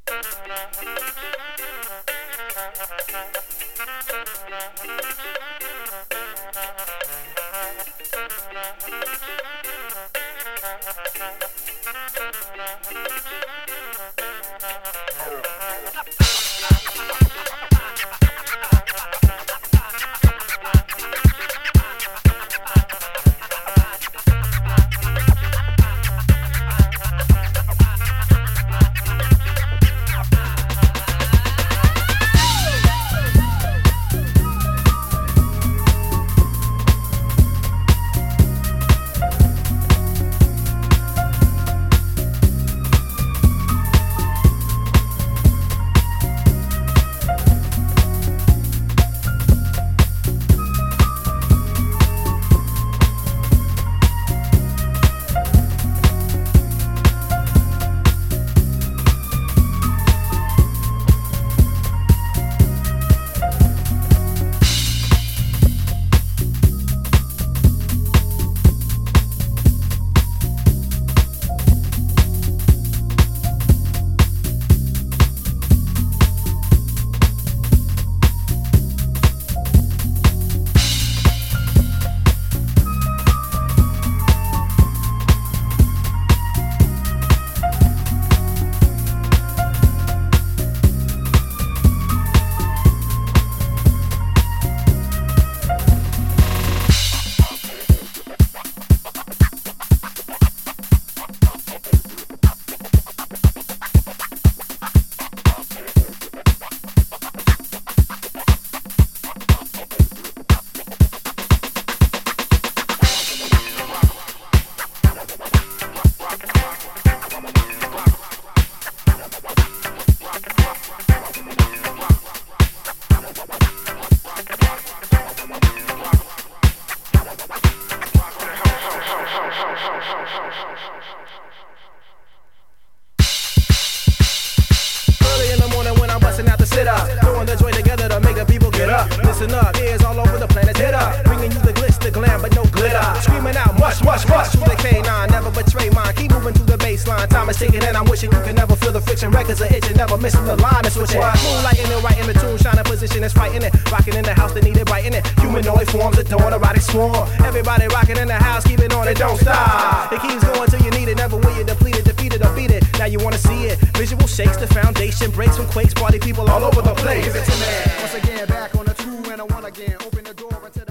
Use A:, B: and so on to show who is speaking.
A: Listen up, ears all over the planet, hit up. Bringing you the glitz, the glam, but no glitter. Screaming out, mush, mush, mush. Through the K9, never betray mine. Keep moving through the baseline. Time is ticking and I'm wishing you can never feel the friction. Records are itching, never missing the line and switching. Moonlighting it, right in the tune, shining position is fighting it. Rocking in the house, they need it, right in it. Humanoid forms, adorn, erotic swarm. Everybody rocking in the house, keep it on, it don't stop. It keeps going till you need it, never will you deplete it, defeated or beat it. Now you wanna see it. Visual shakes, the foundation breaks from quakes. Party people all over the place. Give it to me. Once again, back on the two and a one again. Open the door into the